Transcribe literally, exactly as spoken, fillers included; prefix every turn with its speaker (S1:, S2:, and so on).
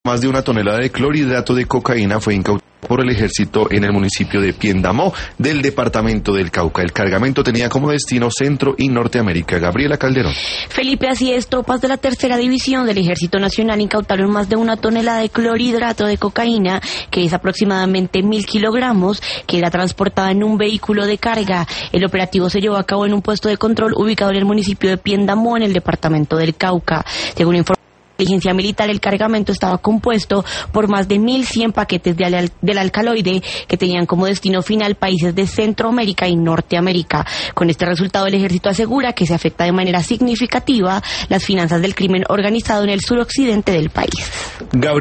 S1: Más de una tonelada de clorhidrato de cocaína fue incautada por el ejército en el municipio de Piendamó del departamento del Cauca. El cargamento tenía como destino Centro y Norteamérica. Gabriela Calderón.
S2: Felipe, así es, tropas de la tercera división del Ejército Nacional incautaron más de una tonelada de clorhidrato de cocaína, que es aproximadamente mil kilogramos, que era transportada en un vehículo de carga. El operativo se llevó a cabo en un puesto de control ubicado en el municipio de Piendamó, en el departamento del Cauca. Según información de la inteligencia militar, el cargamento estaba compuesto por más de mil cien paquetes de al del alcaloide que tenían como destino final países de Centroamérica y Norteamérica. Con este resultado, el ejército asegura que se afecta de manera significativa las finanzas del crimen organizado en el suroccidente del país.
S1: Gabriela